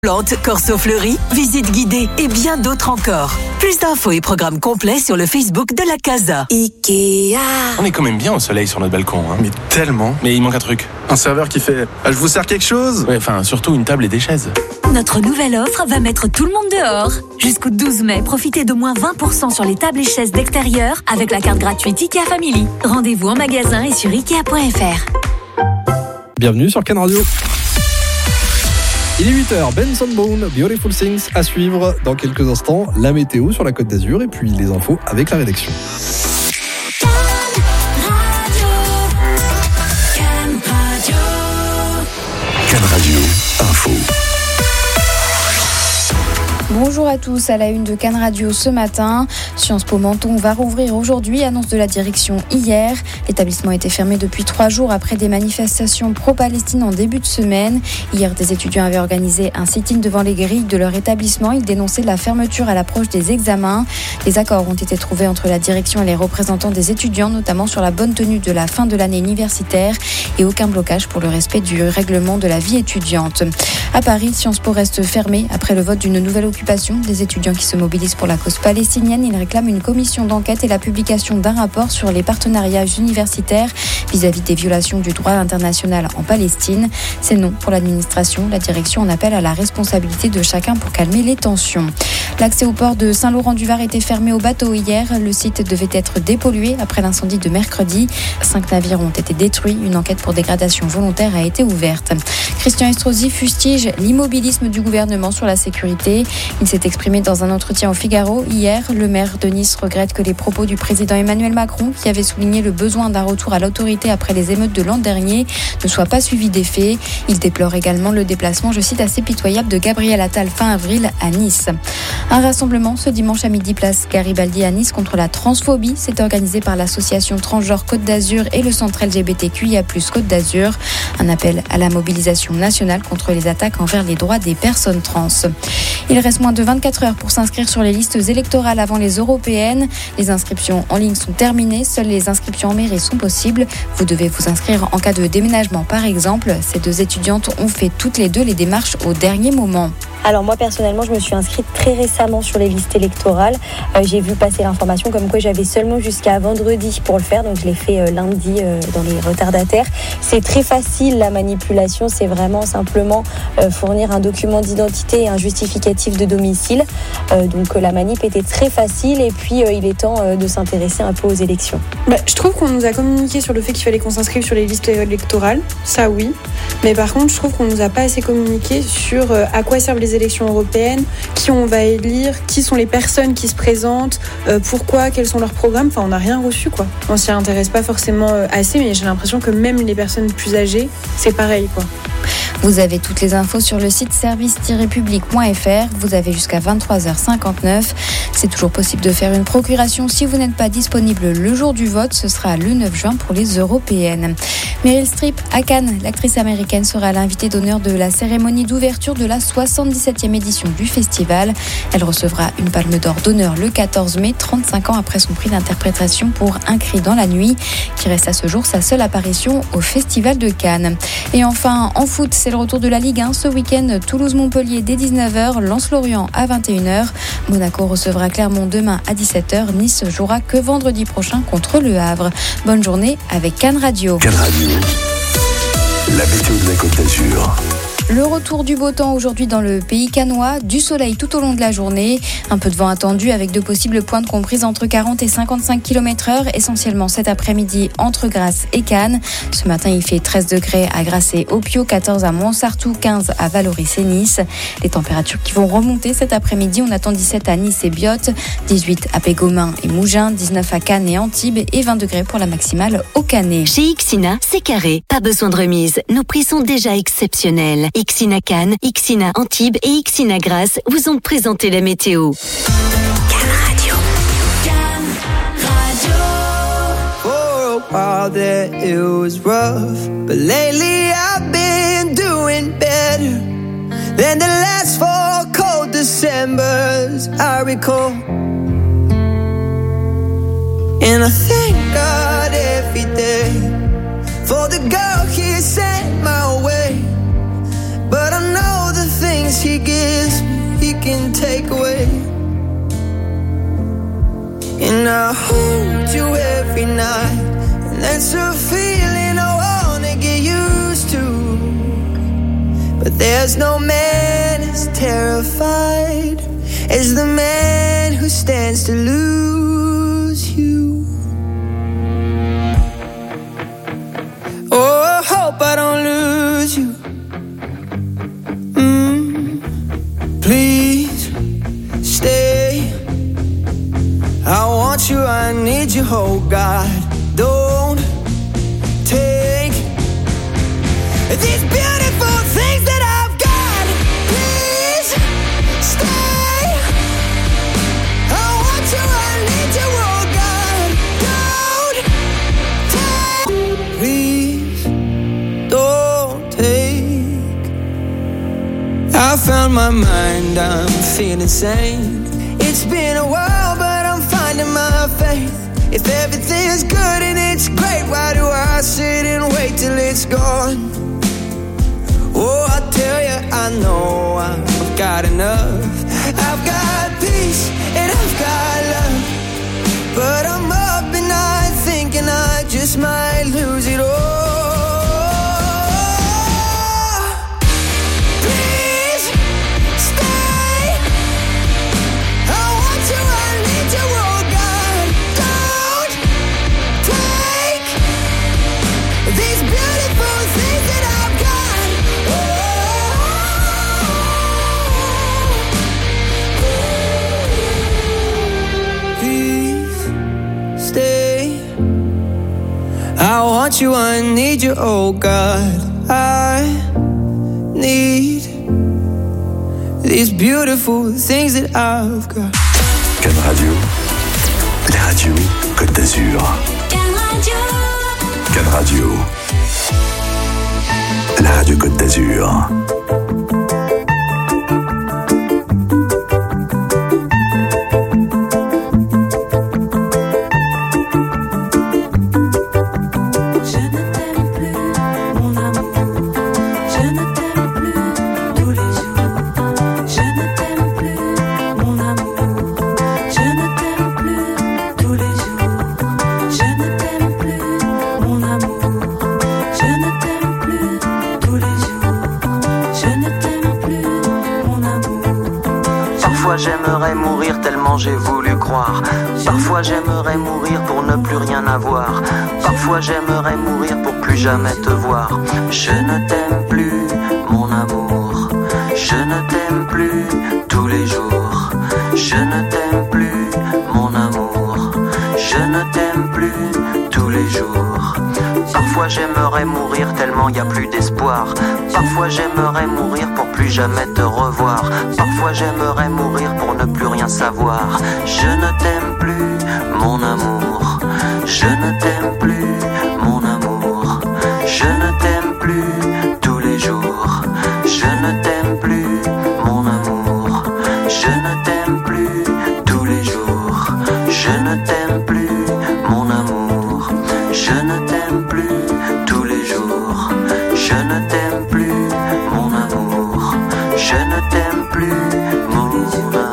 Plantes, corso fleuris, visites guidées et bien d'autres encore. Plus d'infos et programmes complets sur le Facebook de la Casa. Ikea. On est quand même bien au soleil sur notre balcon. Hein. Mais tellement. Mais il manque un truc. Un serveur qui fait « Je vous sers quelque chose ?» Ouais, enfin, surtout une table et des chaises. Notre nouvelle offre va mettre tout le monde dehors. Jusqu'au 12 mai, profitez de moins 20% sur les tables et chaises d'extérieur avec la carte gratuite Ikea Family. Rendez-vous en magasin et sur Ikea.fr. Bienvenue sur Can Radio. Il est 8h, Benson Boone, Beautiful Things à suivre dans quelques instants, la météo sur la Côte d'Azur et puis les infos avec la rédaction. Can Radio, info. Bonjour à tous, à la une de Can Radio ce matin. Sciences Po Menton va rouvrir aujourd'hui, annonce de la direction hier. L'établissement était fermé depuis 3 jours après des manifestations pro-Palestine en début de semaine. Hier, des étudiants avaient organisé un sit-in devant les grilles de leur établissement. Ils dénonçaient la fermeture à l'approche des examens. Des accords ont été trouvés entre la direction et les représentants des étudiants, notamment sur la bonne tenue de la fin de l'année universitaire et aucun blocage pour le respect du règlement de la vie étudiante. À Paris, Sciences Po reste fermé après le vote d'une nouvelle occupation des étudiants qui se mobilisent pour la cause palestinienne. Ils réclament une commission d'enquête et la publication d'un rapport sur les partenariats universitaires vis-à-vis des violations du droit international en Palestine. C'est non pour l'administration. La direction en appelle à la responsabilité de chacun pour calmer les tensions. L'accès au port de Saint-Laurent-du-Var était fermé aux bateaux hier. Le site devait être dépollué après l'incendie de mercredi. 5 navires ont été détruits. Une enquête pour dégradation volontaire a été ouverte. Christian Estrosi fustige l'immobilisme du gouvernement sur la sécurité. Il s'est exprimé dans un entretien au Figaro hier. Le maire de Nice regrette que les propos du président Emmanuel Macron, qui avait souligné le besoin d'un retour à l'autorité après les émeutes de l'an dernier, ne soient pas suivis d'effet. Il déplore également le déplacement, je cite, assez pitoyable de Gabriel Attal fin avril à Nice. Un rassemblement ce dimanche à midi place Garibaldi à Nice contre la transphobie. C'est organisé par l'association Transgenre Côte d'Azur et le centre LGBTQIA+ Côte d'Azur. Un appel à la mobilisation nationale contre les attaques envers les droits des personnes trans. Il reste moins de 24 heures pour s'inscrire sur les listes électorales avant les européennes. Les inscriptions en ligne sont terminées. Seules les inscriptions en mairie sont possibles. Vous devez vous inscrire en cas de déménagement par exemple. Ces 2 étudiantes ont fait toutes les 2 les démarches au dernier moment. Alors moi personnellement, je me suis inscrite très récemment sur les listes électorales. J'ai vu passer l'information comme quoi j'avais seulement jusqu'à vendredi pour le faire, donc je l'ai fait lundi dans les retardataires. C'est très facile la manipulation, c'est vraiment simplement fournir un document d'identité et un justificatif de domicile. Donc la manip était très facile et puis il est temps de s'intéresser un peu aux élections. Je trouve qu'on nous a communiqué sur le fait qu'il fallait qu'on s'inscrive sur les listes électorales, ça oui. Mais par contre, je trouve qu'on nous a pas assez communiqué sur à quoi servent les élections européennes, qui on va élire, qui sont les personnes qui se présentent, pourquoi, quels sont leurs programmes. Enfin, on n'a rien reçu, quoi. On s'y intéresse pas forcément assez, mais j'ai l'impression que même les personnes plus âgées, c'est pareil, quoi. Vous avez toutes les infos sur le site service-public.fr. Vous avez jusqu'à 23h59. C'est toujours possible de faire une procuration si vous n'êtes pas disponible le jour du vote. Ce sera le 9 juin pour les européennes. Meryl Streep à Cannes, l'actrice américaine sera l'invitée d'honneur de la cérémonie d'ouverture de la 77e édition du festival. Elle recevra une palme d'or d'honneur le 14 mai, 35 ans après son prix d'interprétation pour Un cri dans la nuit, qui reste à ce jour sa seule apparition au Festival de Cannes. Et enfin, en foot, c'est le retour de la Ligue 1 ce week-end. Toulouse-Montpellier dès 19h, Lens-Lorient à 21h. Monaco recevra Clermont demain à 17h. Nice jouera que vendredi prochain contre Le Havre. Bonne journée avec Can Radio. Can Radio, la météo de la Côte d'Azur. Le retour du beau temps aujourd'hui dans le pays cannois, du soleil tout au long de la journée, un peu de vent attendu avec de possibles pointes comprises entre 40 et 55 km/h, essentiellement cet après-midi entre Grasse et Cannes. Ce matin, il fait 13 degrés à Grasse et Opio, 14 à Montsartou, 15 à Valoris et Nice. Les températures qui vont remonter cet après-midi, on attend 17 à Nice et Biot, 18 à Pégomain et Mougins, 19 à Cannes et Antibes et 20 degrés pour la maximale au Canet. Chez Ixina, c'est carré. Pas besoin de remise. Nos prix sont déjà exceptionnels. Ixina Cannes, Ixina Antibes et Ixina Grasse vous ont présenté la météo. Can Radio. Can Radio. For a while there it was rough, but lately I've been doing better than the last 4 cold Decembers I recall. And I thank God every day for the girl he sent my way. but I know the things he gives me, he can take away. And I hold you every night, and that's a feeling I wanna get used to. But there's no man as terrified as the man who stands to lose you. Oh, I hope I don't lose you. Please stay. I want you, I need you, oh God. Don't take these beautiful things that I've got. Please stay. I want you, I need you, oh God. Don't take. Please don't take. I found my mind, I'm feeling sane. It's been a while, but I'm finding my faith. If everything's good and it's great, why do I sit and wait till it's gone? Oh, I tell you, I know I've got enough. I've got peace and I've got love, but I'm up at night thinking I just might lose it all. Please stay. I want you, I need you, oh God. Don't take these beautiful things that I've got. Please stay. I want you, I need you, oh God. I need these beautiful things that I've got. Can Radio, la radio Côte d'Azur. Can Radio, la radio Côte d'Azur. J'aimerais mourir tellement j'ai voulu croire. Parfois j'aimerais mourir pour ne plus rien avoir. Parfois j'aimerais mourir pour plus jamais te voir. Je ne t'aime plus, mon amour. Je ne t'aime plus tous les jours. Je ne t'aime plus, mon amour. Je ne t'aime plus tous les jours. Parfois j'aimerais mourir tellement y a plus d'espoir. Parfois j'aimerais mourir pour plus jamais te revoir. Parfois j'aimerais mourir pour ne plus rien savoir. Je ne t'aime plus, mon amour. Je ne t'aime plus, mon amour. Je ne t'aime plus tous les jours. Je ne t'aime plus, mon amour. Je ne t'aime plus tous les jours. Je ne t'aime plus, mon amour. Je ne t'aime plus tous les jours. Je ne t'aime plus, mon amour. Je ne t'aime plus, mon amour.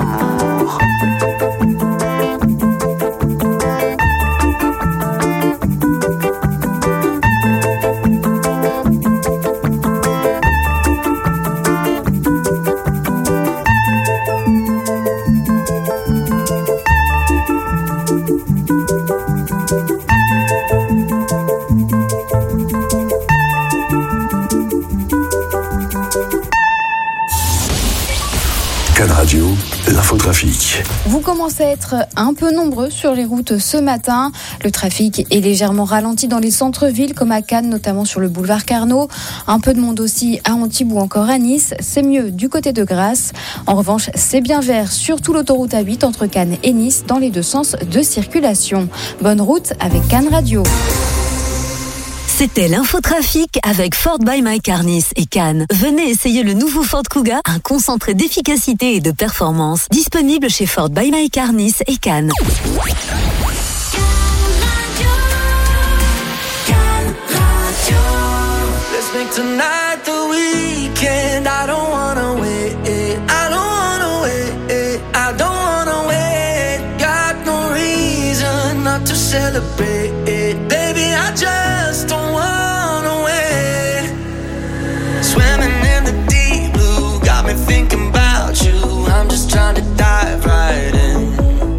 Radio, l'infotrafic. Vous commencez à être un peu nombreux sur les routes ce matin. Le trafic est légèrement ralenti dans les centres-villes comme à Cannes, notamment sur le boulevard Carnot. Un peu de monde aussi à Antibes ou encore à Nice. C'est mieux du côté de Grasse. En revanche, c'est bien vert sur toute l'autoroute A8 entre Cannes et Nice dans les deux sens de circulation. Bonne route avec Cannes Radio. C'était l'infotrafic avec Ford by My Car Nice et Cannes. Venez essayer le nouveau Ford Kuga, un concentré d'efficacité et de performance. Disponible chez Ford by My Car Nice et Cannes. Let's make tonight the weekend. I don't wanna wait. I don't wanna wait. I don't wanna wait. Got no reason not to celebrate. Baby, I just don't wanna wait. Swimming in the deep blue, got me thinking about you. I'm just trying to dive right in.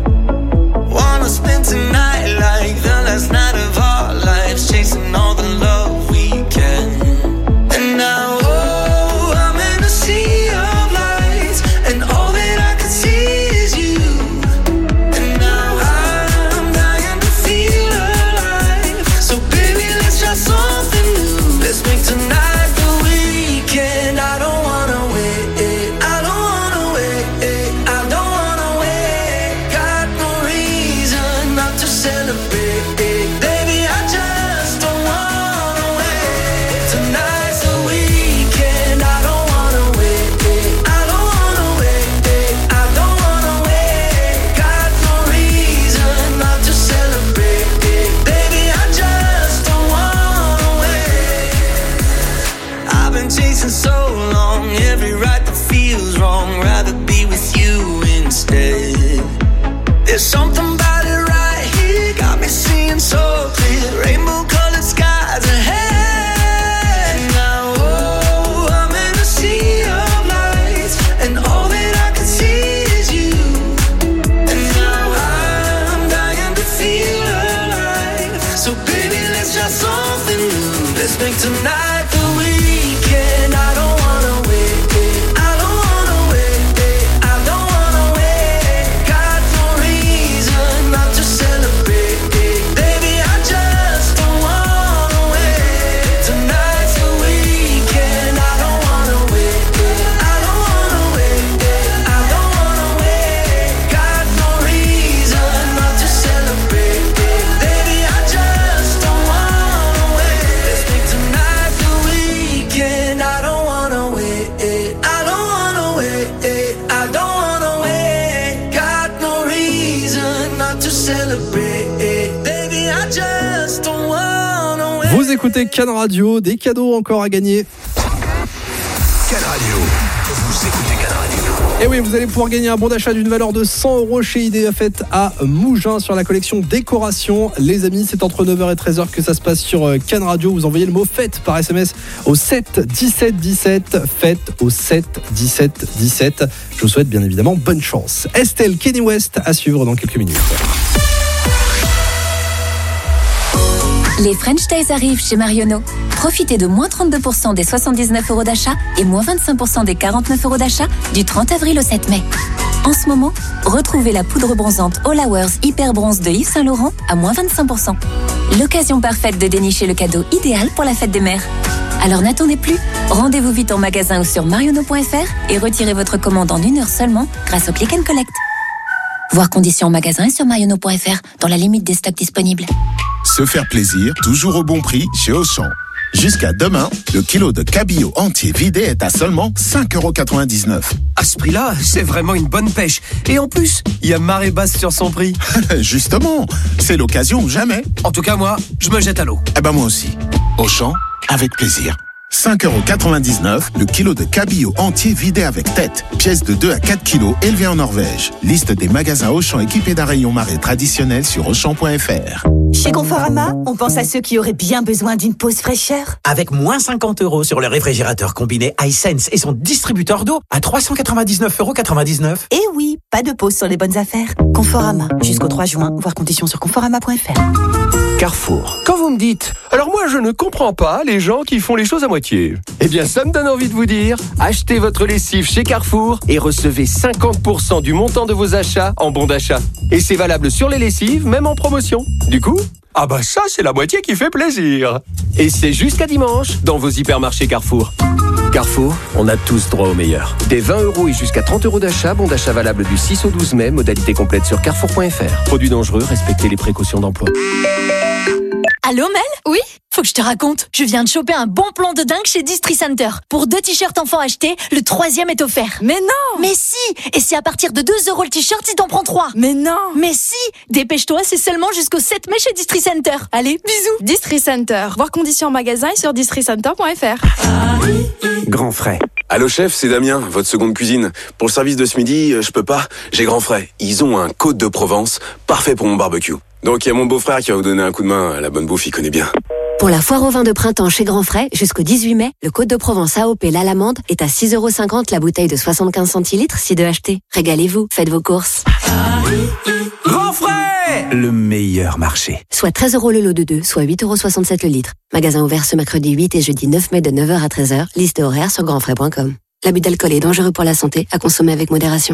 Wanna spend tonight like the last night of our lives, chasing all the love we can. And now, oh, I'm in a sea of lights, and all that I can see is you. And now I'm dying to feel alive. So baby, let's try something new. Let's make tonight the weekend. I don't wanna wait. I don't wanna wait. I don't wanna wait. Got no reason not to celebrate. Baby, I just don't wanna wait. Tonight's the weekend. I don't wanna wait. I don't wanna wait. I don't wanna wait. Got no reason not to celebrate. Baby, I just don't wanna wait. I've been chasing so long, every right that feels wrong. Rather be with you instead. There's something about it right here, got me seeing so clear. Rainbow colored skies ahead. Now, oh, I'm in a sea of lights, and all that I can see is you. And now I'm dying to feel alive. So baby, let's try something new. Let's make tonight the weekend. I don't wanna wait. I don't wanna wait. I don't wanna wait. Got no reason not to celebrate. Baby, I just don't wanna wait. Tonight's the weekend. I don't wanna wait. I don't wanna wait. I don't wanna wait. Got no reason not to celebrate. Baby, I just don't wanna wait. Let's make tonight the weekend. I don't wanna wait. I don't wanna wait. I don't wanna wait. Got no reason not to celebrate. Baby, I just don't wanna wait. Vous écoutez Can Radio, des cadeaux encore à gagner. Can Radio. Vous écoutez Can Radio. Et oui, vous allez pouvoir gagner un bon d'achat d'une valeur de 100 € chez Idea Fête à Mougins sur la collection décoration. Les amis, c'est entre 9h et 13h que ça se passe sur Can Radio. Vous envoyez le mot fête par SMS au 7 17 17. Fête au 7 17 17. Je vous souhaite bien évidemment bonne chance. Estelle, Kenny West à suivre dans quelques minutes. Les French Days arrivent chez Marionneau. Profitez de moins 32% des 79 € d'achat et moins 25% des 49 € d'achat du 30 avril au 7 mai. En ce moment, retrouvez la poudre bronzante All Hours Hyper Bronze de Yves Saint Laurent à moins 25%. L'occasion parfaite de dénicher le cadeau idéal pour la fête des mères. Alors n'attendez plus, rendez-vous vite en magasin ou sur marionneau.fr et retirez votre commande en 1 heure seulement grâce au Click and Collect. Voir conditions en magasin et sur marionneau.fr dans la limite des stocks disponibles. Se faire plaisir, toujours au bon prix chez Auchan. Jusqu'à demain, le kilo de cabillaud entier vidé est à seulement 5,99 €. À ce prix-là, c'est vraiment une bonne pêche. Et en plus, il y a marée basse sur son prix. Justement, c'est l'occasion ou jamais. En tout cas, moi, je me jette à l'eau. Eh ben moi aussi. Auchan, avec plaisir. 5,99 € le kilo de cabillaud entier vidé avec tête. Pièce de 2 à 4 kilos élevée en Norvège. Liste des magasins Auchan équipés d'un rayon marée traditionnel sur Auchan.fr. Chez Conforama, on pense à ceux qui auraient bien besoin d'une pause fraîcheur. Avec moins 50 € sur le réfrigérateur combiné iSense et son distributeur d'eau à 399,99 €. Et oui, pas de pause sur les bonnes affaires. Conforama, jusqu'au 3 juin, voir conditions sur conforama.fr. Carrefour. Quand vous me dites « Alors moi, je ne comprends pas les gens qui font les choses à moitié », eh bien, ça me donne envie de vous dire « Achetez votre lessive chez Carrefour et recevez 50% du montant de vos achats en bon d'achat. » Et c'est valable sur les lessives, même en promotion. Du coup, ah bah ça, c'est la moitié qui fait plaisir. Et c'est jusqu'à dimanche dans vos hypermarchés Carrefour. Carrefour, on a tous droit au meilleur. Des 20 € et jusqu'à 30 € d'achat, bon d'achat valable du 6 au 12 mai, modalité complète sur carrefour.fr. Produits dangereux, respectez les précautions d'emploi. Allô Mel ? Oui ? Faut que je te raconte, je viens de choper un bon plan de dingue chez Distri Center. Pour 2 t-shirts enfants achetés, le 3e est offert. Mais non ! Mais si ! Et c'est à partir de 2 € le t-shirt si t'en prends 3. Mais non ! Mais si ! Dépêche-toi, c'est seulement jusqu'au 7 mai chez Distri Center. Allez, bisous. Distri Center. Voir conditions en magasin et sur districenter.fr. Grand frais. Allô chef, c'est Damien, votre seconde cuisine. Pour le service de ce midi, je peux pas. J'ai Grand frais. Ils ont un Côte de Provence, parfait pour mon barbecue. Donc il y a mon beau-frère qui va vous donner un coup de main. La bonne bouffe, il connaît bien. Pour la foire au vin de printemps chez Grand Frais, jusqu'au 18 mai, le Côte de Provence AOP l'Alamande est à 6,50 € la bouteille de 75 centilitres, 6 achetés. Régalez-vous, faites vos courses. Grand Frais, le meilleur marché. Soit 13 € le lot de 2, soit 8,67 € le litre. Magasin ouvert ce mercredi 8 et jeudi 9 mai de 9h à 13h. Liste horaire sur grandfrais.com. L'abus d'alcool est dangereux pour la santé, à consommer avec modération.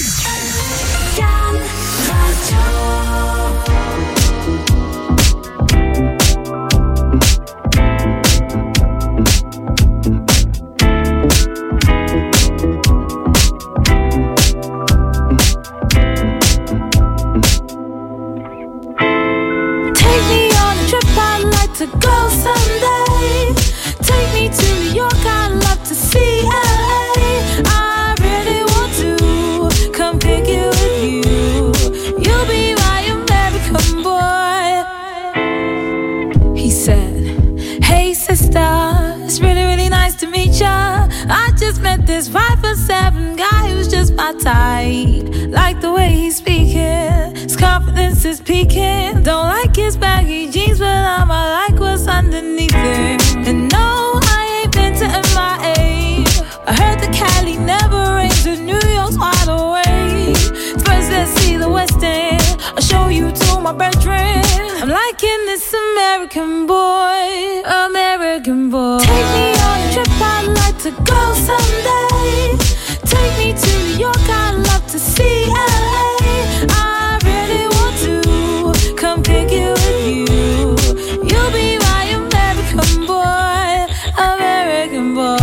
To go someday, take me to New York, I'd love to see LA. I really want to come pick you with you. You'll be my American boy. He said, hey sister, it's really, really nice to meet ya. I just met this 5'7" guy who's just my type. Like the way he's speaking, his confidence is peaking. Don't like his baggy jeans, but I like what's underneath it. And no, I ain't been to MIA. I heard the Cali never rains and New York's wide awake. First let's see the West End, I'll show you to my bedroom. I'm liking this American boy, American boy. Take me on a trip, I'd like to go someday. Take me to New York, I'd love to see LA. I really want to come pick you with you. You'll be my American boy, American boy.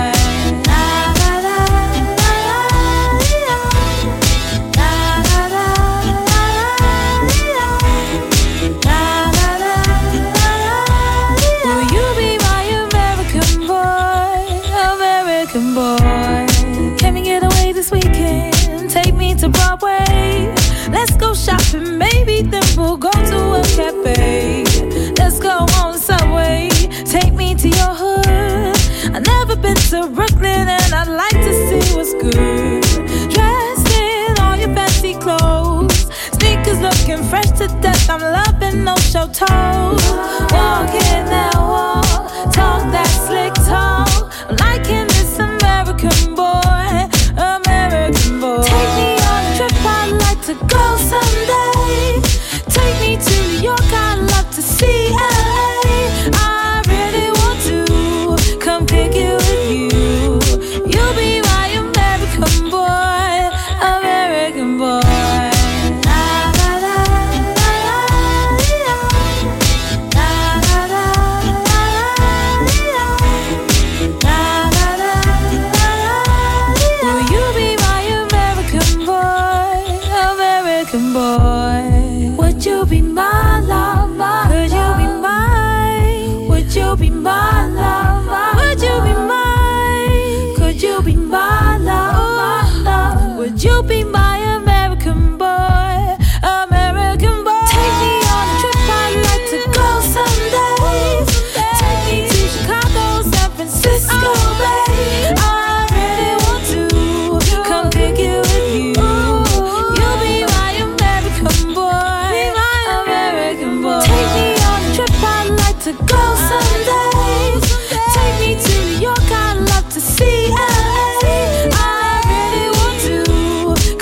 Will you be my American boy, American boy? Can we get away this weekend? Take me to Broadway. Let's go shopping, maybe then we'll go to a cafe. Let's go on the subway, take me to your hood. I've never been to Brooklyn and I'd like to see what's good. Dressed in all your fancy clothes, sneakers looking fresh to death. I'm loving no show toes. Walking that wall, talk that slick talk. I'm liking this American boy, American boy. Take me on a trip, I'd like to go someday. Take me to New York, I'd love to see LA. I really want to come pick you with you. You'll be my American boy, American boy. Will you be my American boy, American boy? Would you be my lover? Could you be mine? Would you be my lover? Would you be mine? Could you be my lover? Would you be my American boy, American boy? Take me on a trip, I'd like to go someday. Take me to Chicago, San Francisco, Bay. I really want to come pick you with you. You'll be my American boy, American boy. Take me on a trip, I'd like to go someday. Take me to New York, I'd love to see LA. I really want to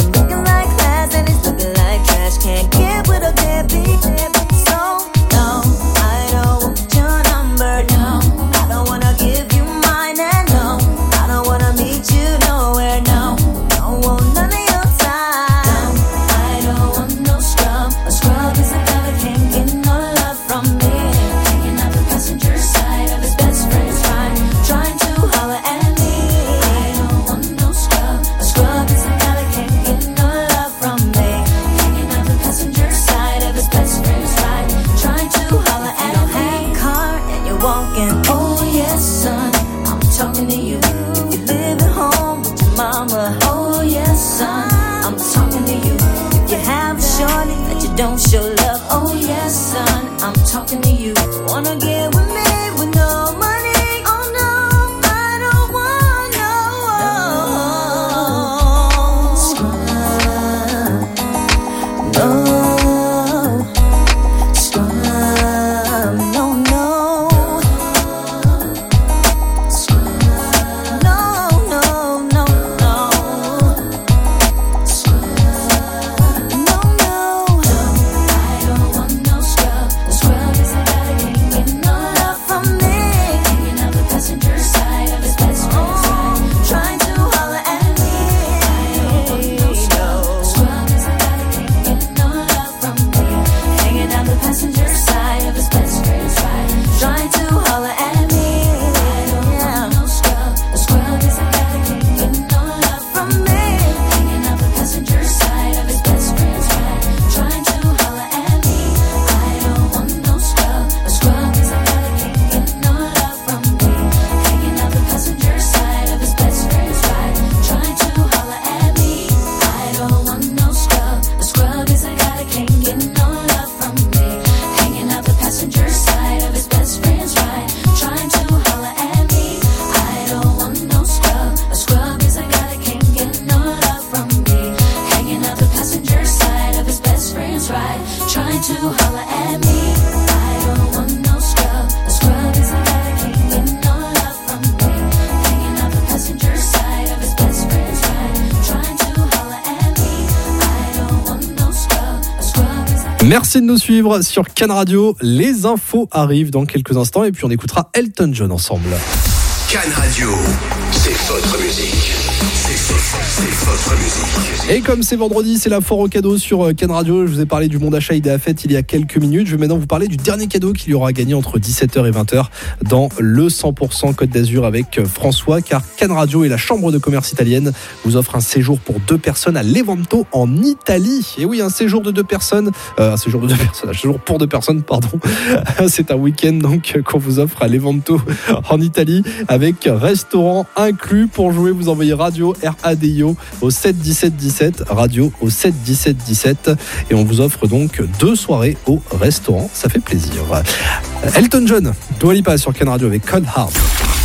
I'm looking like class and it's looking like trash. Can't get with a deadbeat. So no, I don't want your number. No, I don't wanna give you mine. And no, I don't wanna meet you nowhere. No, don't want none of your time. No, I don't want no scrub. A scrub is a guy that can't get no love from me. Hanging out the passenger side of his best friend's ride, trying to holler at me. I don't want no scrub. A scrub is a guy that can't get no love from me. Hanging out the passenger side of his best friend's ride, trying to holler at me. You don't have a car and you're walking. Oh yes, son, I'm talking to you. You live at home with your mama. Oh yes, son, I'm talking to you. If you have a shorty that you don't show love. Oh yes, son, I'm talking to you. Wanna get with me with no money? Oh no, I don't want no scrub. No scrub. No, no. Scrub. No, no, no, no. No, no. I don't want no scrub. A scrub is a guy that can't get no love from me. Hanging out the passenger side of his best friend's ride, trying to holler at me. I don't want no scrub. A scrub is a guy that can't get no love from me. Hanging out the passenger side of his best friend's ride, trying to holler at me. I don't want no scrub. A scrub is a guy that can't get no love from me. Hanging out the passenger side of his best friend's ride, trying to holler at me. I don't want no scrub. A scrub is a guy that can't get no love from me. Hanging out the passenger side of his best friend's ride, trying to holler at me. I don't want no scrub. A scrub is a guy that can't get no love from me. Hanging out the passenger side of his best friend's ride, trying to holler at me. I don't want no scrub. A scrub is a guy that can't get no love from me. Hanging out the passenger side of his best friend's ride, trying to holler at me. I don't want no scrub. A scrub is a guy that can't get no love from me. Hanging out the passenger side of his best friend's ride, trying to holler at me. I don't want no scrub. A scrub is a Merci de nous suivre sur Can Radio. Les infos arrivent dans quelques instants et puis on écoutera Elton John ensemble. Can Radio, c'est votre musique. C'est votre musique. Et comme c'est vendredi, c'est la foire aux cadeaux sur Can Radio. Je vous ai parlé du bon d'achat Idéa Fête il y a quelques minutes. Je vais maintenant vous parler du dernier cadeau qu'il y aura à gagner entre 17h et 20h dans le 100% Côte d'Azur avec François, car Can Radio et la Chambre de commerce italienne vous offrent un séjour pour 2 personnes à Levanto en Italie. Et oui, un séjour pour 2 personnes, pardon. C'est un week-end donc qu'on vous offre à Levanto en Italie avec restaurant inclus. Pour jouer, vous envoyez radio RADIO au 7 17 17, radio au 7 17 17 et on vous offre donc 2 soirées au restaurant. Ça fait plaisir. Elton John, Dua Lipa sur Can Radio avec Cold Heart.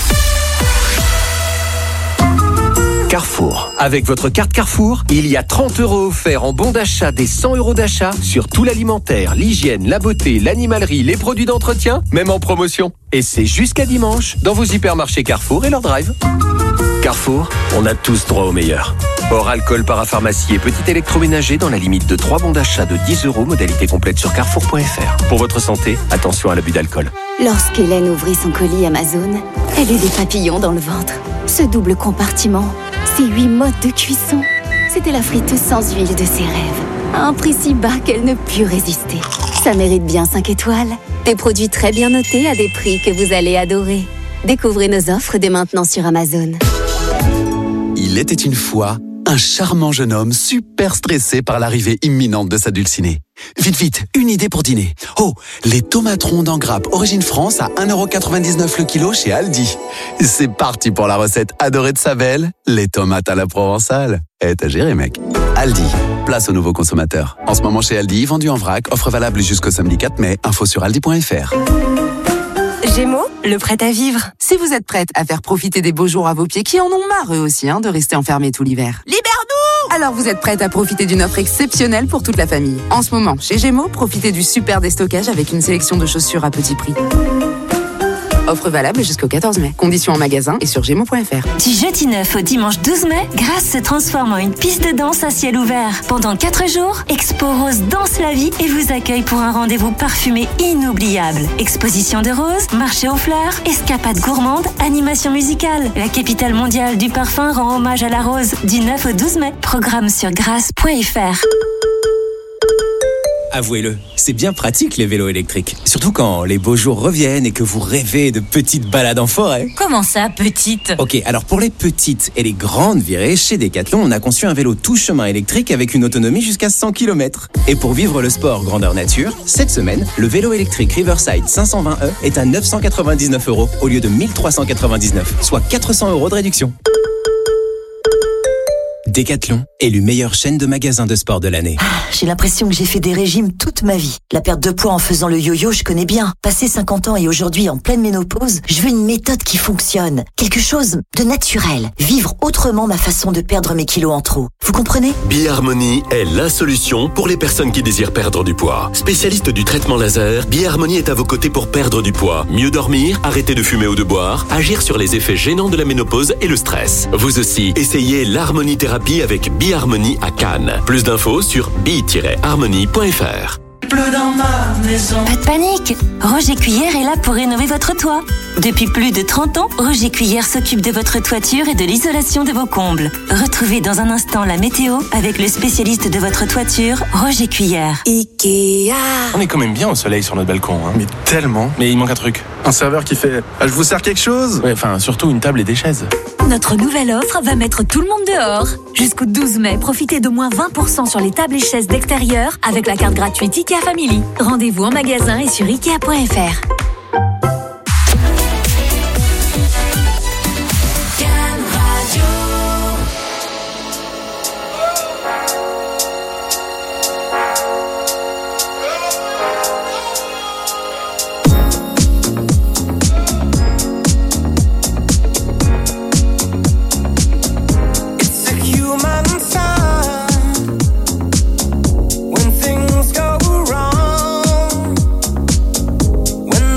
Carrefour. Avec votre carte Carrefour, il y a 30 € offerts en bon d'achat des 100 € d'achat sur tout l'alimentaire, l'hygiène, la beauté, l'animalerie, les produits d'entretien, même en promotion. Et c'est jusqu'à dimanche dans vos hypermarchés Carrefour et leur drive. Carrefour, on a tous droit au meilleur. Hors alcool, parapharmacie et petit électroménager dans la limite de 3 bons d'achat de 10 €, modalité complète sur carrefour.fr. Pour votre santé, attention à l'abus d'alcool. Lorsqu'Hélène ouvrit son colis Amazon, elle eut des papillons dans le ventre. Ce double compartiment, ces 8 modes de cuisson, c'était la friteuse sans huile de ses rêves. À un prix si bas qu'elle ne put résister. Ça mérite bien 5 étoiles. Des produits très bien notés à des prix que vous allez adorer. Découvrez nos offres dès maintenant sur Amazon. Il était une fois un charmant jeune homme super stressé par l'arrivée imminente de sa dulcinée. Vite, une idée pour dîner. Oh, les tomates rondes en grappe origine France à 1,99 € le kilo chez Aldi. C'est parti pour la recette adorée de sa belle, les tomates à la provençale. T'as géré, mec. Aldi, place aux nouveaux consommateurs. En ce moment chez Aldi, vendu en vrac, offre valable jusqu'au samedi 4 mai, info sur aldi.fr. Gémeaux, le prêt à vivre. Si vous êtes prête à faire profiter des beaux jours à vos pieds, qui en ont marre eux aussi de rester enfermés tout l'hiver. Libère-nous! Alors vous êtes prête à profiter d'une offre exceptionnelle pour toute la famille. En ce moment, chez Gémeaux, profitez du super déstockage avec une sélection de chaussures à petit prix. Offre valable jusqu'au 14 mai. Conditions en magasin et sur Gémeaux.fr. Du jeudi 9 au dimanche 12 mai, Grasse se transforme en une piste de danse à ciel ouvert. Pendant 4 jours, Expo Rose danse la vie et vous accueille pour un rendez-vous parfumé inoubliable. Exposition de roses, marché aux fleurs, escapade gourmande, animation musicale. La capitale mondiale du parfum rend hommage à la rose. Du 9 au 12 mai, programme sur grasse.fr. Avouez-le, c'est bien pratique les vélos électriques. Surtout quand les beaux jours reviennent et que vous rêvez de petites balades en forêt. Comment ça, petite? Ok, alors pour les petites et les grandes virées, chez Decathlon, on a conçu un vélo tout chemin électrique avec une autonomie jusqu'à 100 km. Et pour vivre le sport grandeur nature, cette semaine, le vélo électrique Riverside 520e est à 999 € au lieu de 1399, soit 400 € de réduction. Decathlon, élu meilleure chaîne de magasins de sport de l'année. J'ai l'impression que j'ai fait des régimes toute ma vie. La perte de poids en faisant le yo-yo, je connais bien. Passé 50 ans et aujourd'hui en pleine ménopause, je veux une méthode qui fonctionne. Quelque chose de naturel. Vivre autrement ma façon de perdre mes kilos en trop. Vous comprenez ? Biharmonie est la solution pour les personnes qui désirent perdre du poids. Spécialiste du traitement laser, Biharmonie est à vos côtés pour perdre du poids. Mieux dormir, arrêter de fumer ou de boire, agir sur les effets gênants de la ménopause et le stress. Vous aussi, essayez l'harmonie thérapie avec Biharmonie à Cannes. Plus d'infos sur bi-harmonie.fr. Pas de panique, Roger Cuillère est là pour rénover votre toit. Depuis plus de 30 ans, Roger Cuillère s'occupe de votre toiture et de l'isolation de vos combles. Retrouvez dans un instant la météo avec le spécialiste de votre toiture, Roger Cuillère. Ikea. On est quand même bien au soleil sur notre balcon, hein. Mais tellement. Mais il manque un truc. Un serveur qui fait « Je vous sers quelque chose ?» Ouais, enfin, surtout une table et des chaises. Notre nouvelle offre va mettre tout le monde dehors. Jusqu'au 12 mai, profitez de moins 20% sur les tables et chaises d'extérieur avec la carte gratuite Ikea Family. Rendez-vous en magasin et sur Ikea.fr. When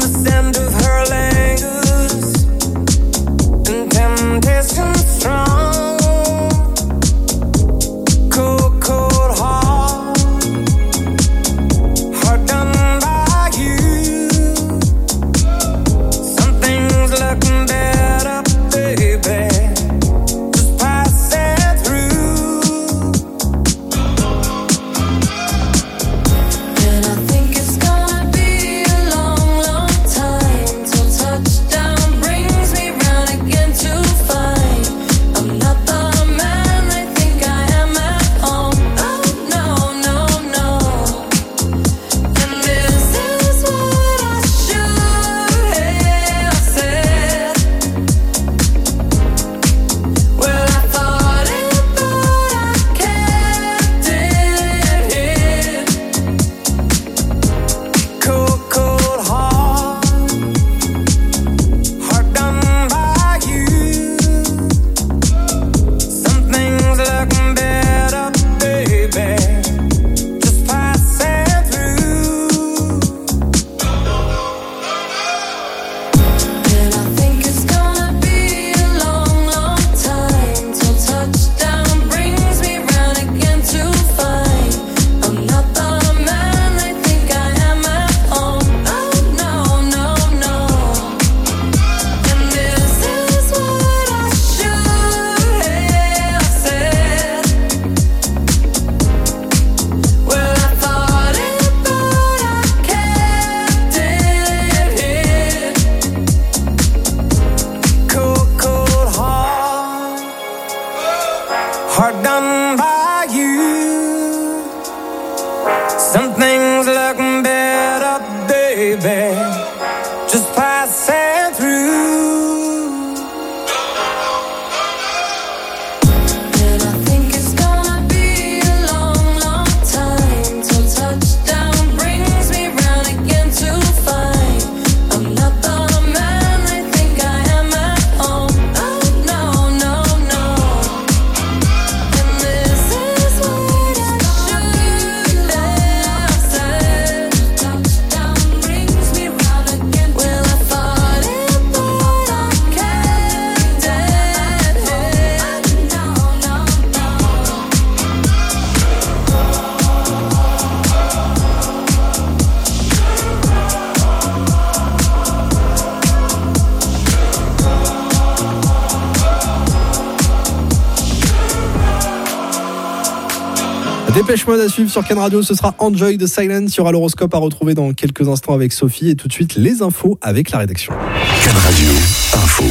Dépêche Mode à suivre sur Can Radio, ce sera Enjoy the Silence. Il y aura l'horoscope à retrouver dans quelques instants avec Sophie et tout de suite les infos avec la rédaction. Can Radio, info.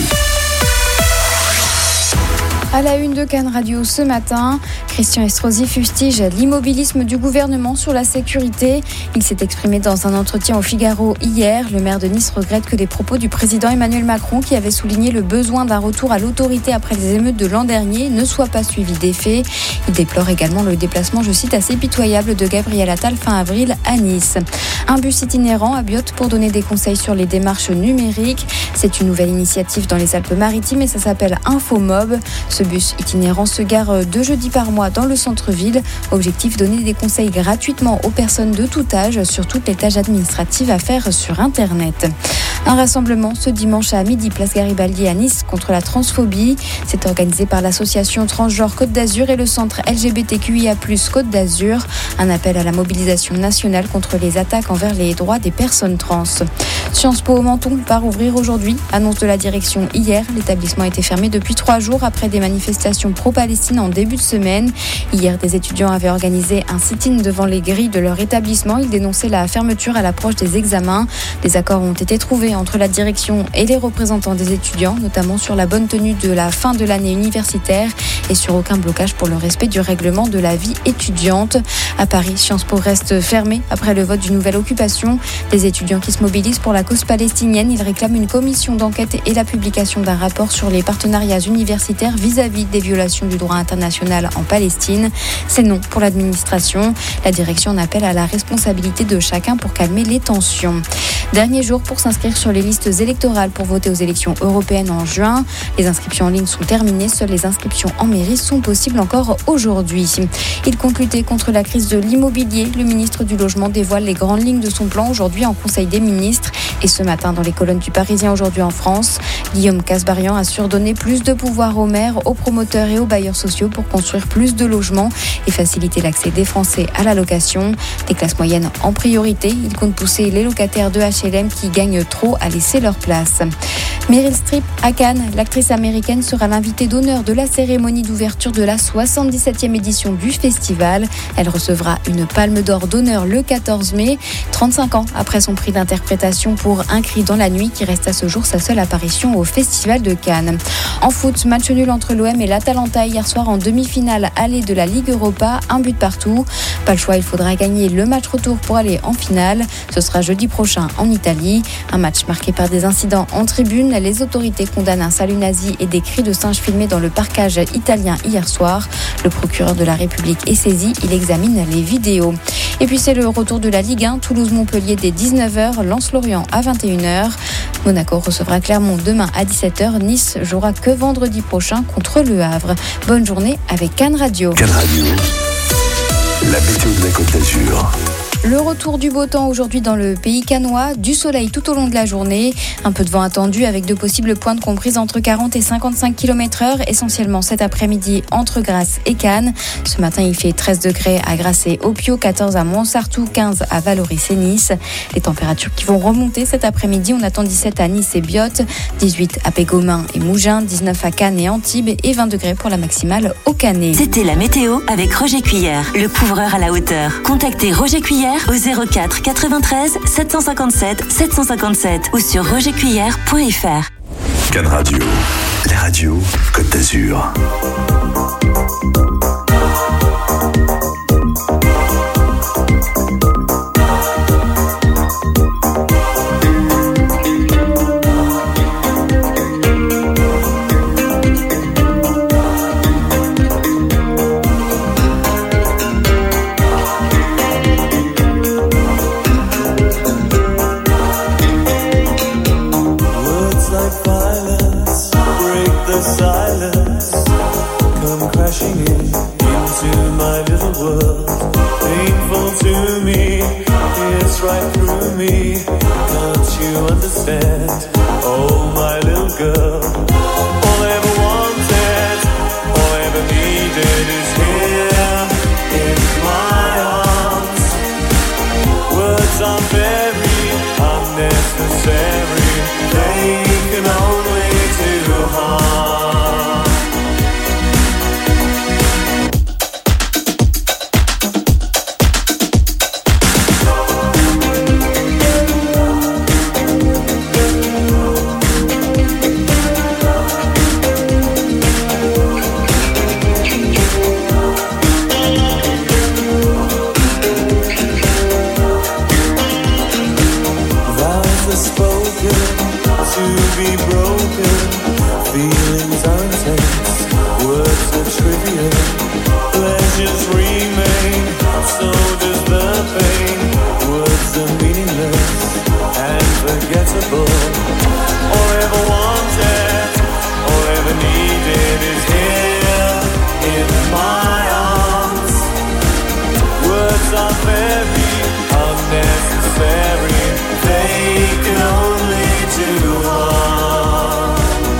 À la une de Can Radio ce matin, Christian Estrosi fustige l'immobilisme du gouvernement sur la sécurité. Il s'est exprimé dans un entretien au Figaro hier. Le maire de Nice regrette que les propos du président Emmanuel Macron, qui avait souligné le besoin d'un retour à l'autorité après les émeutes de l'an dernier, ne soient pas suivis d'effet. Il déplore également le déplacement, je cite, assez pitoyable de Gabriel Attal fin avril à Nice. Un bus itinérant à Biot pour donner des conseils sur les démarches numériques. C'est une nouvelle initiative dans les Alpes-Maritimes et ça s'appelle Infomob. Ce bus itinérant se gare 2 jeudis par mois dans le centre-ville. Objectif, donner des conseils gratuitement aux personnes de tout âge sur toutes les tâches administratives à faire sur Internet. Un rassemblement ce dimanche à midi, place Garibaldi à Nice contre la transphobie. C'est organisé par l'association Transgenre Côte d'Azur et le centre LGBTQIA+, Côte d'Azur. Un appel à la mobilisation nationale contre les attaques envers les droits des personnes trans. Sciences Po au Menton part ouvrir aujourd'hui. Annonce de la direction hier. L'établissement a été fermé depuis 3 jours après des manifestations pro-Palestine en début de semaine. Hier, des étudiants avaient organisé un sit-in devant les grilles de leur établissement. Ils dénonçaient la fermeture à l'approche des examens. Des accords ont été trouvés entre la direction et les représentants des étudiants, notamment sur la bonne tenue de la fin de l'année universitaire et sur aucun blocage pour le respect du règlement de la vie étudiante. À Paris, Sciences Po reste fermée après le vote d'une nouvelle occupation. Des étudiants qui se mobilisent pour la cause palestinienne. Ils réclament une commission d'enquête et la publication d'un rapport sur les partenariats universitaires vis-à-vis des violations du droit international en Palestine. C'est non pour l'administration. La direction en appelle à la responsabilité de chacun pour calmer les tensions. Dernier jour pour s'inscrire sur les listes électorales pour voter aux élections européennes en juin. Les inscriptions en ligne sont terminées. Seules les inscriptions en mairie sont possibles encore aujourd'hui. Il compte lutter contre la crise de l'immobilier. Le ministre du Logement dévoile les grandes lignes de son plan aujourd'hui en Conseil des ministres. Et ce matin, dans les colonnes du Parisien aujourd'hui en France, Guillaume Casbarian assure donner plus de pouvoir aux maires, aux promoteurs et aux bailleurs sociaux pour construire plus de logements et faciliter l'accès des Français à la location. Des classes moyennes en priorité. Il compte pousser les locataires de HLM qui gagnent trop à laisser leur place. Meryl Streep à Cannes, l'actrice américaine sera l'invitée d'honneur de la cérémonie d'ouverture de la 77e édition du festival. Elle recevra une palme d'or d'honneur le 14 mai, 35 ans après son prix d'interprétation pour Un cri dans la nuit qui reste à ce jour sa seule apparition au festival de Cannes. En foot, match nul entre l'OM et l'Atalanta hier soir en demi-finale aller de la Ligue Europa, 1 but partout. Pas le choix, il faudra gagner le match retour pour aller en finale. Ce sera jeudi prochain en Italie. Un match marqué par des incidents en tribune. Les autorités condamnent un salut nazi et des cris de singes filmés dans le parcage italien hier soir. Le procureur de la République est saisi. Il examine les vidéos. Et puis c'est le retour de la Ligue 1. Toulouse-Montpellier dès 19h. Lens-Lorient à 21h. Monaco recevra Clermont demain à 17h. Nice jouera que vendredi prochain contre Le Havre. Bonne journée avec Can Radio. Can Radio, la météo de la Côte d'Azur. Le retour du beau temps aujourd'hui dans le pays cannois, du soleil tout au long de la journée, un peu de vent attendu avec de possibles pointes comprises entre 40 et 55 km/h, essentiellement cet après-midi entre Grasse et Cannes. Ce matin, il fait 13 degrés à Grasse et Opio, 14 à Montsartou, 15 à Valoris et Nice. Les températures qui vont remonter cet après-midi, on attend 17 à Nice et Biot, 18 à Pégomain et Mougins, 19 à Cannes et Antibes et 20 degrés pour la maximale au Canet. C'était la météo avec Roger Cuillère, le couvreur à la hauteur. Contactez Roger Cuillère au 04 93 757 757 ou sur rogercuillère.fr. Can Radio, la radio Côte d'Azur. Words are very unnecessary. They can only do harm.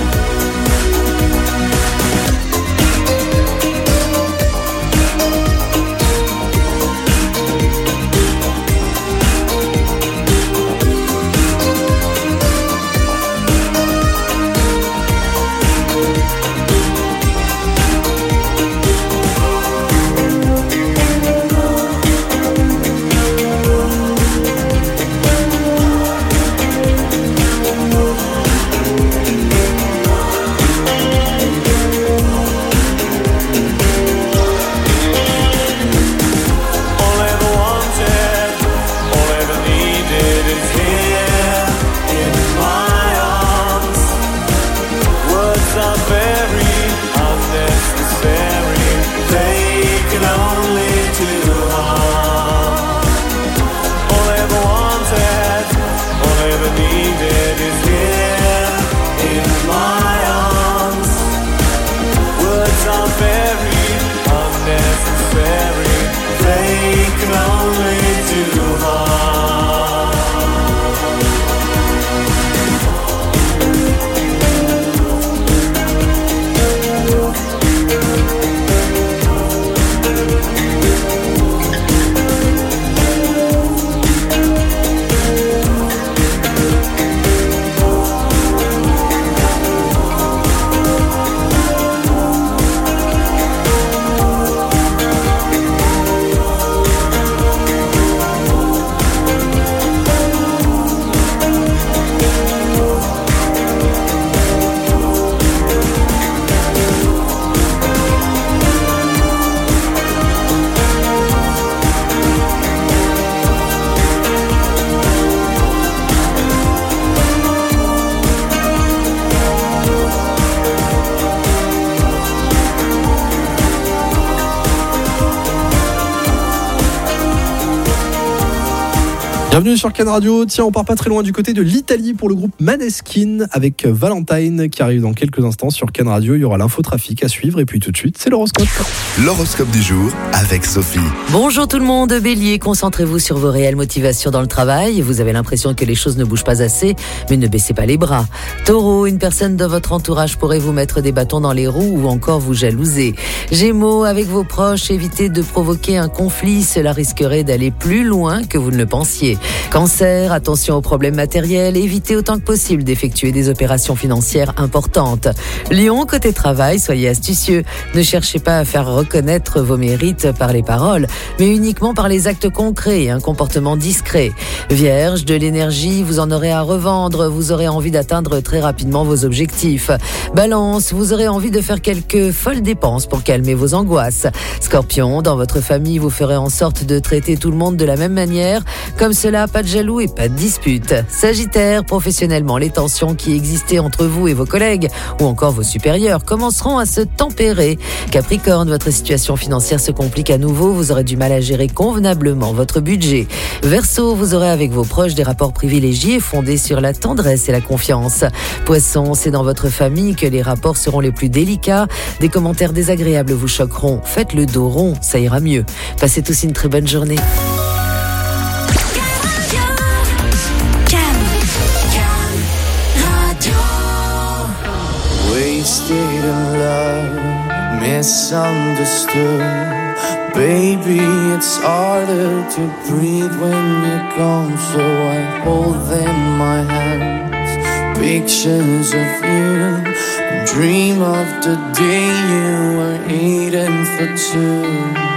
Bienvenue sur Can Radio. Tiens, on part pas très loin du côté de l'Italie pour le groupe Maneskin avec Valentine qui arrive dans quelques instants sur Can Radio. Il y aura l'infotrafic à suivre et puis tout de suite, c'est l'horoscope. L'horoscope du jour avec Sophie. Bonjour tout le monde, Bélier, concentrez-vous sur vos réelles motivations dans le travail. Vous avez l'impression que les choses ne bougent pas assez, mais ne baissez pas les bras. Taureau, une personne de votre entourage pourrait vous mettre des bâtons dans les roues ou encore vous jalouser. Gémeaux, avec vos proches, évitez de provoquer un conflit, cela risquerait d'aller plus loin que vous ne le pensiez. Cancer, attention aux problèmes matériels, évitez autant que possible d'effectuer des opérations financières importantes. Lion, côté travail, soyez astucieux. Ne cherchez pas à faire reconnaître vos mérites par les paroles, mais uniquement par les actes concrets et un comportement discret. Vierge, de l'énergie, vous en aurez à revendre, vous aurez envie d'atteindre très rapidement vos objectifs. Balance, vous aurez envie de faire quelques folles dépenses pour calmer vos angoisses. Scorpion, dans votre famille, vous ferez en sorte de traiter tout le monde de la même manière, comme cela, pas de jaloux et pas de dispute. Sagittaire, professionnellement, les tensions qui existaient entre vous et vos collègues, ou encore vos supérieurs, commenceront à se tempérer. Capricorne, votre situation financière se complique à nouveau, vous aurez du mal à gérer convenablement votre budget. Verseau, vous aurez avec vos proches des rapports privilégiés fondés sur la tendresse et la confiance. Poisson, c'est dans votre famille que les rapports seront les plus délicats. Des commentaires désagréables vous choqueront. Faites le dos rond, ça ira mieux. Passez tous une très bonne journée. Wasted in love, misunderstood. Baby, it's harder to breathe when you're gone, so I hold in my hands pictures of you, and dream of the day you were eating for two.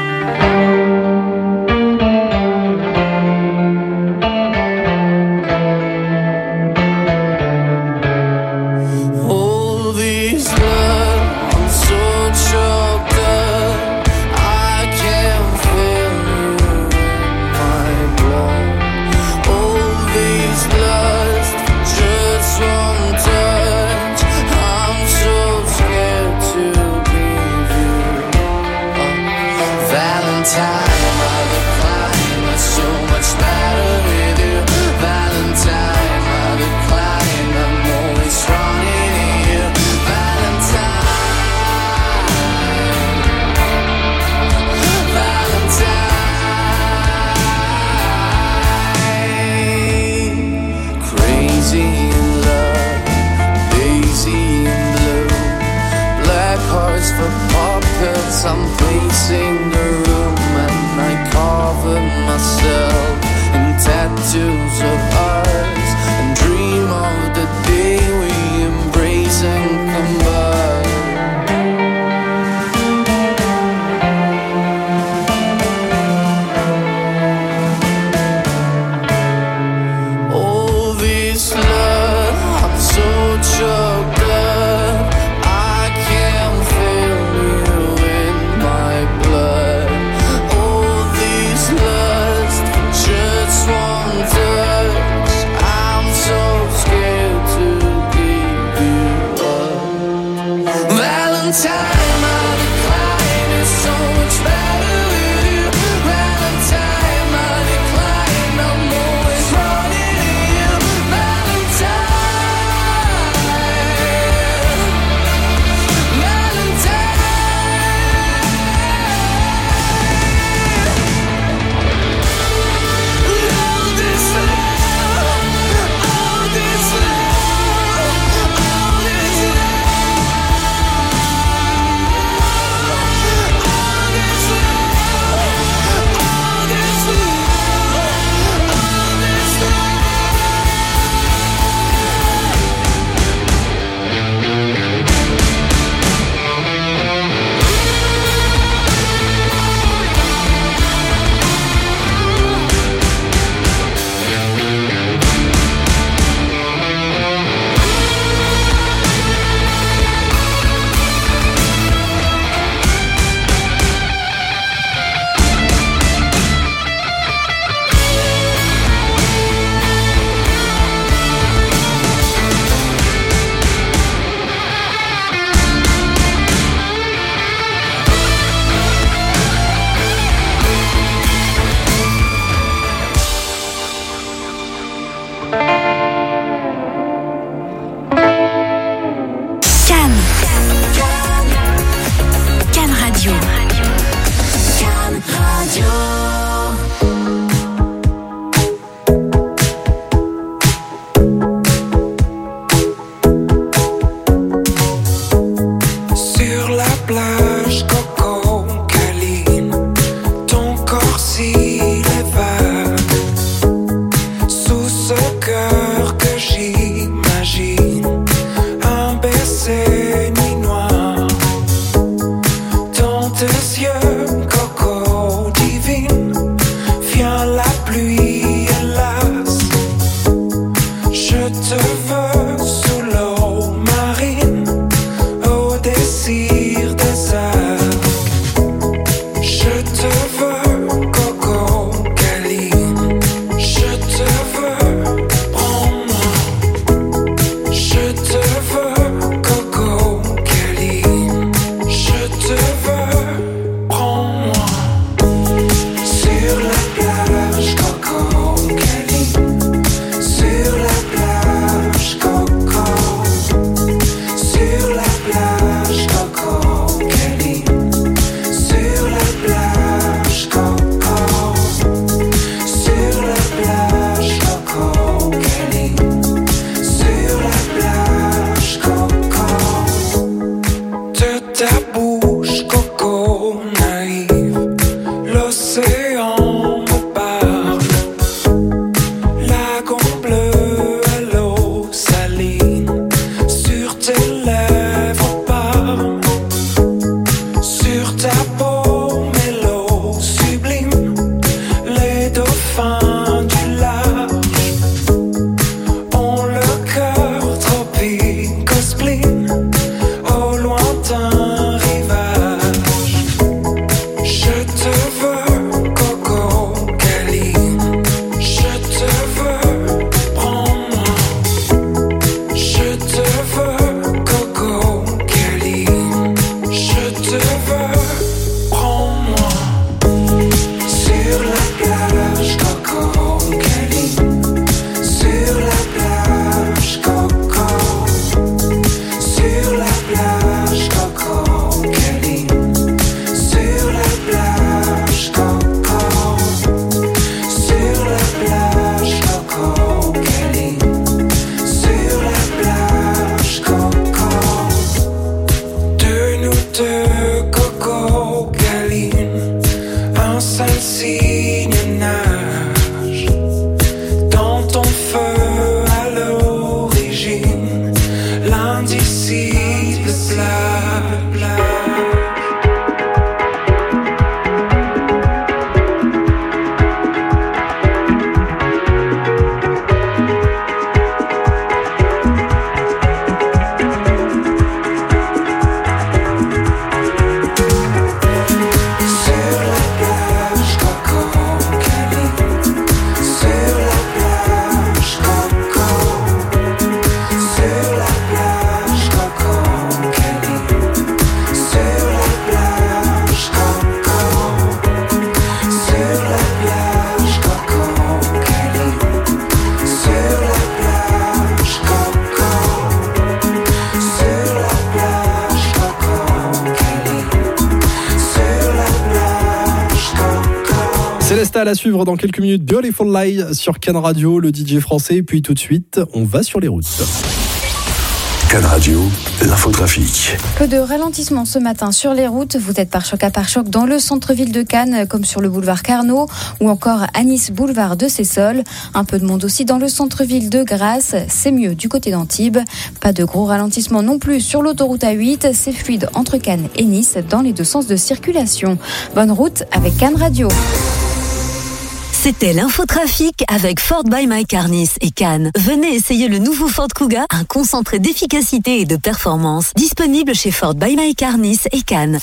Total à suivre dans quelques minutes. Beautiful Lie sur Can Radio, le DJ français. Et puis tout de suite, on va sur les routes. Can Radio, l'infotrafic. Peu de ralentissement ce matin sur les routes. Vous êtes pare-choc à pare-choc dans le centre-ville de Cannes, comme sur le boulevard Carnot ou encore à Nice, boulevard de Sessol. Un peu de monde aussi dans le centre-ville de Grasse. C'est mieux du côté d'Antibes. Pas de gros ralentissement non plus sur l'autoroute A8. C'est fluide entre Cannes et Nice dans les deux sens de circulation. Bonne route avec Can Radio. C'était l'infotrafic avec Ford by My Car Nice et Cannes. Venez essayer le nouveau Ford Kuga, un concentré d'efficacité et de performance. Disponible chez Ford by My Car Nice et Cannes.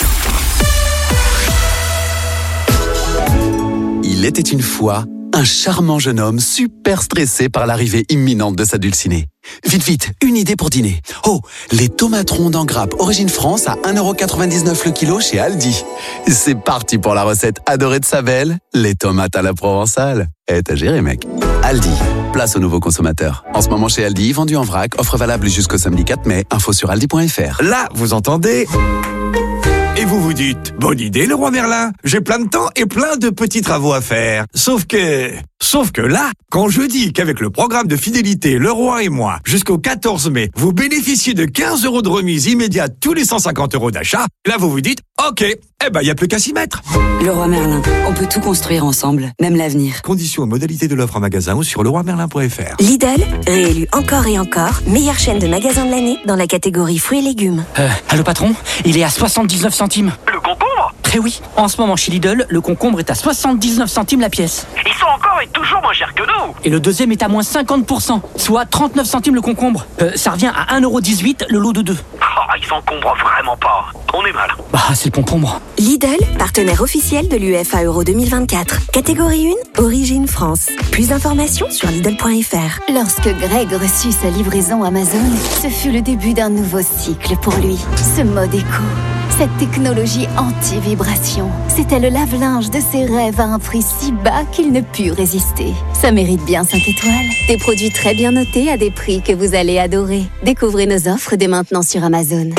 Il était une fois un charmant jeune homme super stressé par l'arrivée imminente de sa dulcinée. Vite, vite, une idée pour dîner. Oh, les tomates rondes en grappe Origine France à 1,99€ le kilo chez Aldi. C'est parti pour la recette adorée de sa belle, les tomates à la provençale. T'as géré, mec. Aldi, place aux nouveaux consommateurs. En ce moment chez Aldi, vendu en vrac, offre valable jusqu'au samedi 4 mai. Info sur aldi.fr. Là, vous entendez ? Et vous vous dites, bonne idée Leroy Merlin, j'ai plein de temps et plein de petits travaux à faire. Sauf que là, quand je dis qu'avec le programme de fidélité Leroy et moi, jusqu'au 14 mai, vous bénéficiez de 15 € de remise immédiate tous les 150 € d'achat, là vous vous dites, ok, il n'y a plus qu'à s'y mettre. Leroy Merlin, on peut tout construire ensemble, même l'avenir. Conditions et modalités de l'offre en magasin ou sur leroymerlin.fr. Lidl, réélu encore et encore, meilleure chaîne de magasins de l'année dans la catégorie fruits et légumes. Allô patron, il est à 79 centimes. Le concombre ? Eh oui, en ce moment chez Lidl, le concombre est à 79 centimes la pièce. Ils sont encore et toujours moins chers que nous. Et le deuxième est à moins 50%, soit 39 centimes le concombre. Ça revient à 1,18€ le lot de 2. Oh, ils s'encombrent vraiment pas. On est mal. Bah, c'est le concombre. Lidl, partenaire officiel de l'UEFA Euro 2024. Catégorie 1, Origine France. Plus d'informations sur Lidl.fr. Lorsque Greg reçut sa livraison Amazon, ce fut le début d'un nouveau cycle pour lui. Ce mode éco, cette technologie anti-vibration, c'était le lave-linge de ses rêves à un prix si bas qu'il ne put résister. Ça mérite bien 5 étoiles. Des produits très bien notés à des prix que vous allez adorer. Découvrez nos offres dès maintenant sur Amazon.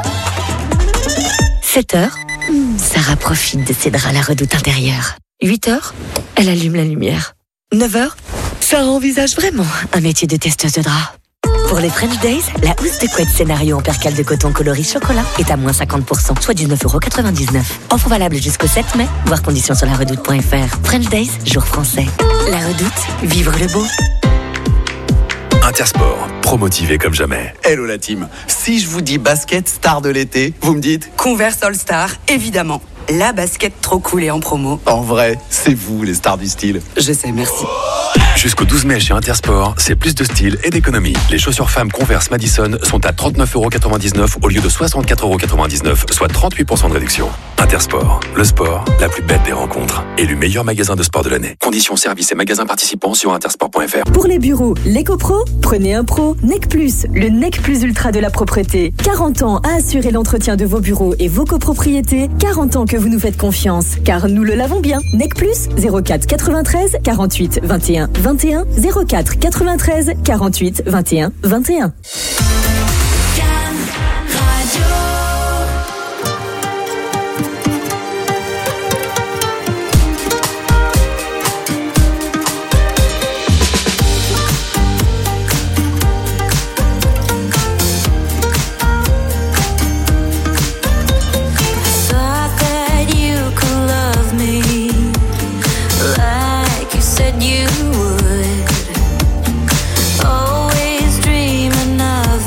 7h, Sarah profite de ses draps à la redoute intérieure. 8h, elle allume la lumière. 9h, Sarah envisage vraiment un métier de testeuse de draps. Pour les French Days, la housse de couette scénario en percale de coton coloris chocolat est à moins 50%, soit 19,99€. Offre valable jusqu'au 7 mai, voir conditions sur laredoute.fr. French Days, jour français. La Redoute, vivre le beau. Intersport, promotivé comme jamais. Hello la team. Si je vous dis basket star de l'été, vous me dites Converse All Star, évidemment. La basket trop cool et en promo. En vrai, c'est vous les stars du style. Je sais, merci. Jusqu'au 12 mai chez Intersport, c'est plus de style et d'économie. Les chaussures femmes Converse Madison sont à 39,99€ au lieu de 64,99€, soit 38% de réduction. Intersport, le sport, la plus belle des rencontres. Élu meilleur magasin de sport de l'année. Conditions, services et magasins participants sur intersport.fr. Pour les bureaux, l'EcoPro, prenez un pro. NEC Plus, le NEC Plus Ultra de la propreté. 40 ans à assurer l'entretien de vos bureaux et vos copropriétés. 40 ans que vous nous faites confiance, car nous le lavons bien. NEC Plus, 04 93 48 21 21 04 93 48 21 21. Always dreaming of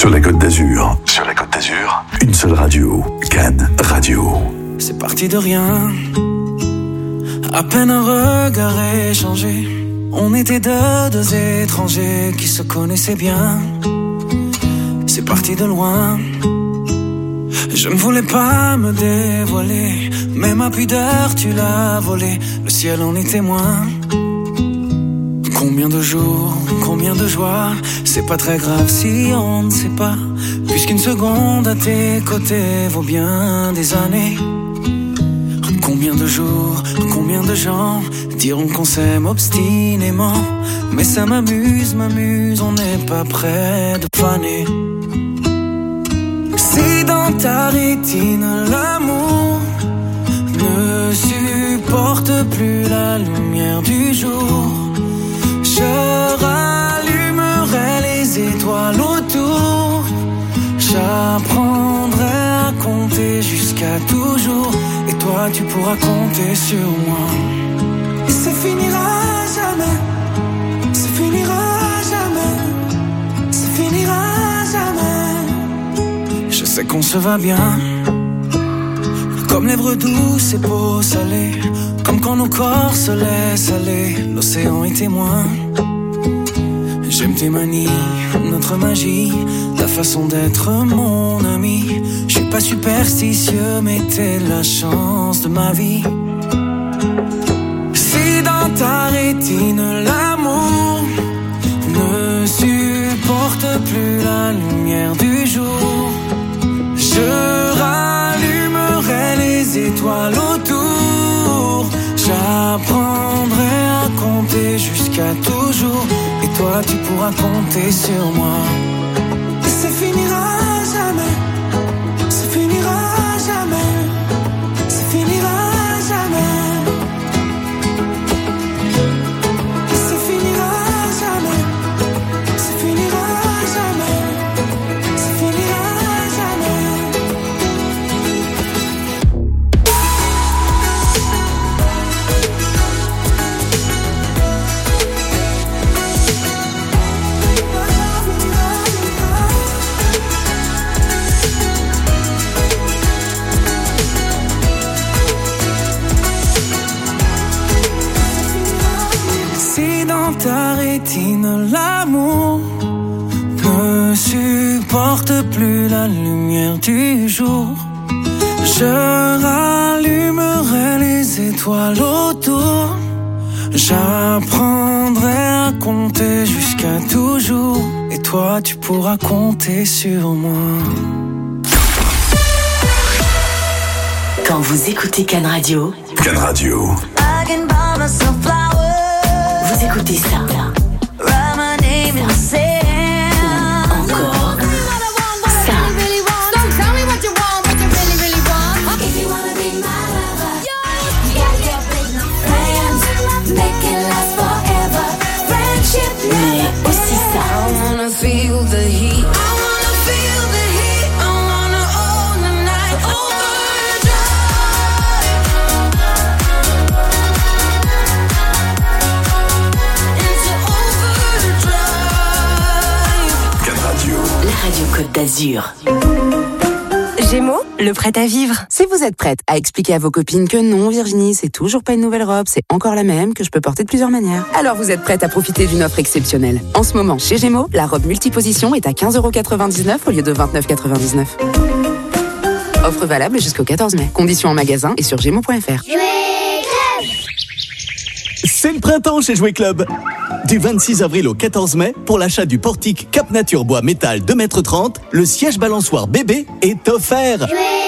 Sur la Côte d'Azur. Sur la Côte d'Azur. Une seule radio. Cannes Radio. C'est parti de rien. À peine un regard échangé. On était deux étrangers qui se connaissaient bien. C'est parti de loin. Je ne voulais pas me dévoiler, mais ma pudeur tu l'as volée. Le ciel en est témoin. Combien de jours, combien de joies. C'est pas très grave si on ne sait pas, puisqu'une seconde à tes côtés vaut bien des années. Combien de jours, combien de gens diront qu'on s'aime obstinément. Mais ça m'amuse, on n'est pas près de faner. Si dans ta rétine l'amour ne supporte plus la lumière du jour, je rallumerai les étoiles autour. J'apprendrai à compter jusqu'à toujours, et toi tu pourras compter sur moi. Et ça finira jamais, ça finira jamais, ça finira jamais. Je sais qu'on se va bien, comme lèvres douces et peau salée, comme quand nos corps se laissent aller, l'océan est témoin. J'aime tes manies, notre magie, ta façon d'être mon ami. Je suis pas superstitieux, mais t'es la chance de ma vie. Si dans ta rétine l'amour ne supporte plus la lumière du jour, je rallumerai les étoiles autour. J'apprendrai à compter jusqu'à toujours, et toi tu pourras compter sur moi. Et ça finira jamais, ça finira jamais, ça finira jamais. Et ça finira jamais, ça finira jamais, ça finira jamais. Ta rétine, l'amour ne supporte plus la lumière du jour. Je rallumerai les étoiles autour. J'apprendrai à compter jusqu'à toujours, et toi tu pourras compter sur moi. Quand vous écoutez Cannes Radio, Cannes Radio. Vous écoutez ça. Encore ça. Mais aussi ça. Radio Côte d'Azur. Gémeaux, le prêt à vivre. Si vous êtes prête à expliquer à vos copines que non, Virginie, c'est toujours pas une nouvelle robe, c'est encore la même, que je peux porter de plusieurs manières, alors vous êtes prête à profiter d'une offre exceptionnelle. En ce moment, chez Gémeaux, la robe multiposition est à 15,99€ au lieu de 29,99€. Offre valable jusqu'au 14 mai. Conditions en magasin et sur gémeaux.fr. C'est le printemps chez Jouet Club. Du 26 avril au 14 mai, pour l'achat du portique Cap Nature Bois Métal 2,30 m, le siège balançoire bébé est offert.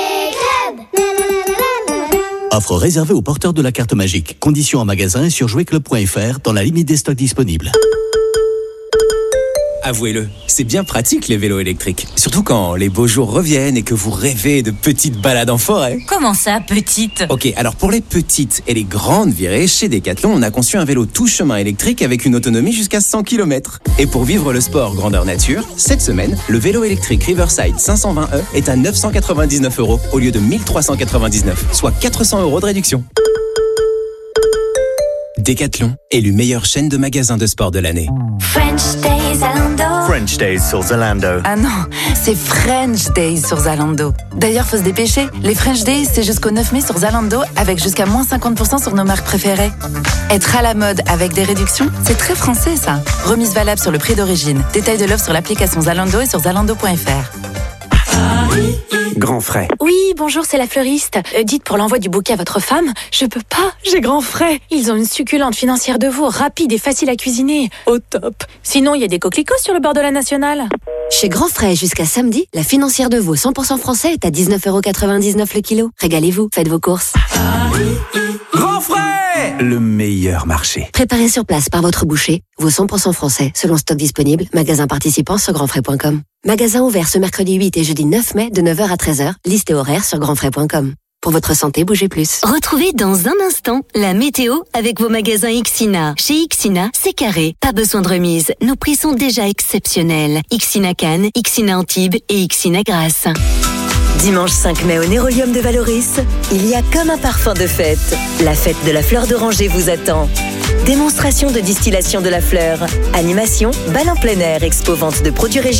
Offre réservée aux porteurs de la carte magique. Conditions en magasin et sur jouetclub.fr dans la limite des stocks disponibles. Avouez-le, c'est bien pratique les vélos électriques. Surtout quand les beaux jours reviennent et que vous rêvez de petites balades en forêt. Comment ça, petite ? Ok, alors pour les petites et les grandes virées, chez Decathlon, on a conçu un vélo tout chemin électrique avec une autonomie jusqu'à 100 km. Et pour vivre le sport grandeur nature, cette semaine, le vélo électrique Riverside 520e est à 999€ au lieu de 1399, soit 400€ de réduction. Décathlon, élu meilleure chaîne de magasins de sport de l'année. French Days Zalando. French Days sur Zalando. Ah non, c'est French Days sur Zalando. D'ailleurs, faut se dépêcher. Les French Days, c'est jusqu'au 9 mai sur Zalando avec jusqu'à moins 50% sur nos marques préférées. Être à la mode avec des réductions, c'est très français ça. Remise valable sur le prix d'origine. Détail de l'offre sur l'application Zalando et sur zalando.fr. Grand frais. Oui, bonjour, c'est la fleuriste. Dites pour l'envoi du bouquet à votre femme, je peux pas, j'ai grand frais. Ils ont une succulente financière de veau, rapide et facile à cuisiner. Au top. Sinon, il y a des coquelicots sur le bord de la nationale. Chez Grand Frais, jusqu'à samedi, la financière de veau 100% français est à 19,99€ le kilo. Régalez-vous, faites vos courses. Grand frais, le meilleur marché. Préparé sur place par votre boucher, veau 100% français, selon stock disponible, magasin participant sur grandfrais.com. Magasin ouvert ce mercredi 8 et jeudi 9 mai de 9h à 13h, liste et horaire sur grandfrais.com. Pour votre santé, bougez plus. Retrouvez dans un instant la météo avec vos magasins Ixina. Chez Ixina, c'est carré, pas besoin de remise. Nos prix sont déjà exceptionnels. Ixina Cannes, Ixina Antibes et Ixina Grasse. Dimanche 5 mai au Nérolium de Valoris, il y a comme un parfum de fête. La fête de la fleur d'oranger vous attend. Démonstration de distillation de la fleur, animation, bal en plein air, expo vente de produits régionaux.